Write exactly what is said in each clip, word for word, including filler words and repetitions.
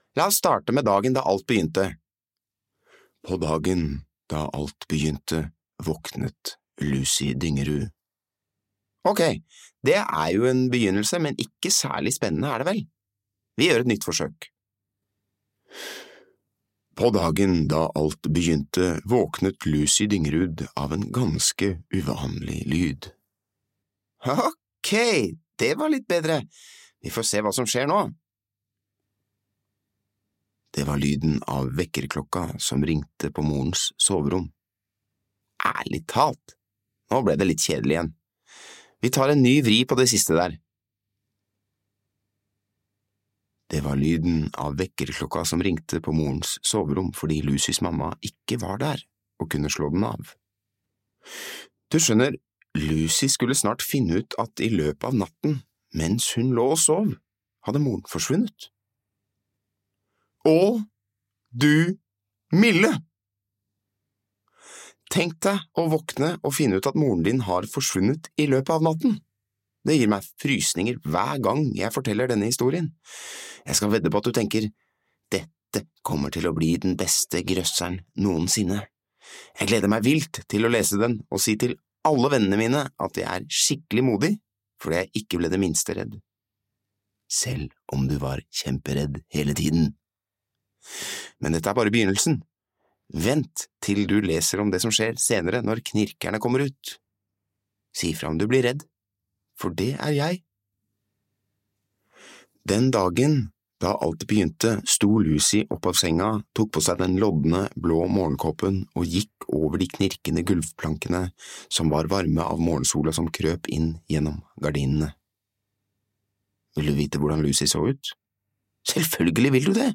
La oss starte med dagen da alt begynte. På dagen da alt begynte, våknet Lucy Dyngerud. Ok, det er jo en begynnelse, men ikke særlig spennende, er det vel? Vi gjør et nytt forsøk. På dagen da alt begynte, våknet Lucy Dyngerud av en ganske uvanlig lyd. Ok, det var litt bedre. Vi får se hva som skjer nå. Det var lyden av vekkerklokka som ringte på morens soverom. Ærlig talt, nå ble det litt kjedelig igjen. Vi tar en ny vri på det siste der. Det var lyden av vekkerklokka som ringte på morens soverom fordi Lucys mamma ikke var der og kunne slå den av. Du skjønner, Lucy skulle snart finne ut at i løpet av natten, mens hun lå og sov, hadde moren forsvunnet. Å, du milde! Tenk deg å våkne og finne ut at moren din har forsvunnet i løpet av natten. Det gir meg frysninger hver gang jeg forteller denne historien. Jeg skal vedde på at du tenker, dette kommer til å bli den beste grøsseren noensinne. Jeg gleder meg vilt til å lese den og si til alle vennene mine at jeg er skikkelig modig, fordi jeg ikke ble det minste redd. Selv om du var kjemperedd hele tiden. Men dette er bare begynnelsen. Vent til du leser om det som skjer senere når knirkerne kommer ut. Si fra om du blir redd, for det er jeg. Den dagen da alt begynte, sto Lucy opp av senga, tok på seg den lodne, blå morgenkåpen og gikk over de knirkende gulvplankene som var varme av morgensola som krøp inn gjennom gardinene. Vil du vite hvordan Lucy så ut? Selvfølgelig vil du det!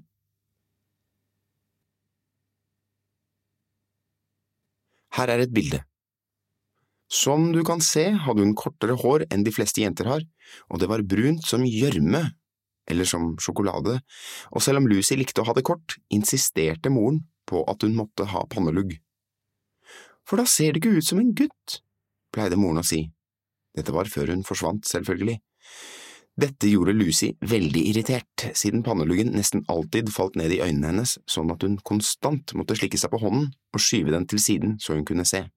Her er et bilde. Som du kan se hadde hun kortere hår enn de fleste jenter har, og det var brunt som gjørme, eller som sjokolade, og selv om Lucy likte å ha det kort, insisterte moren på at hun måtte ha pannelugg. For da ser det ikke ut som en gutt, pleide moren å si. Dette var før hun forsvant, selvfølgelig. Dette gjorde Lucy veldig irritert, siden panneluggen nesten alltid falt ned i øynene hennes, sånn at hun konstant måtte slikke seg på hånden og skyve den til siden så hun kunne se.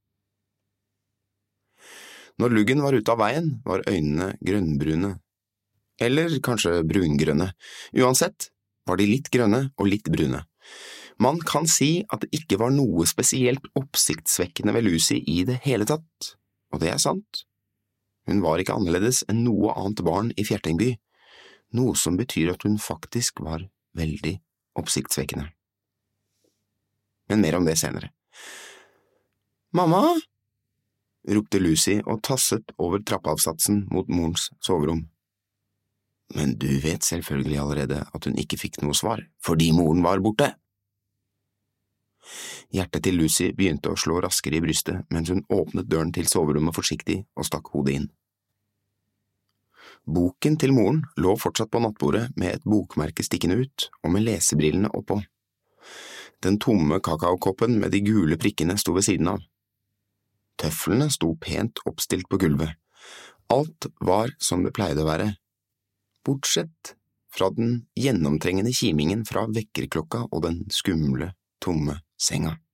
Når luggen var ute av veien, var øynene grønnbrune. Eller kanskje brungrønne. Uansett var de litt grønne og litt brune. Man kan si at det ikke var noe spesielt oppsiktsvekkende ved Lucy i det hele tatt, og det er sant. Hun var ikke annerledes enn noe annet barn i Fjertingby, noe som betyr at hun faktisk var veldig oppsiktsvekkende. Men mer om det senere. «Mamma!» ropte Lucy og tasset over trappeavsatsen mot morens soverom. Men du vet selvfølgelig allerede at hun ikke fikk noe svar, fordi moren var borte. Hjertet til Lucy begynte å slå raskere i brystet mens hun åpnet døren til soverommet forsiktig og stakk hodet inn. Boken til moren lå fortsatt på nattbordet med et bokmerke stikkende ut og med lesebrillene oppå. Den tomme kakaokoppen med de gule prikkene sto ved siden av. Tøflene sto pent oppstilt på gulvet. Alt var som det pleide å være, bortsett fra den gjennomtrengende kimingen fra vekkerklokka og den skumle, tomme senga.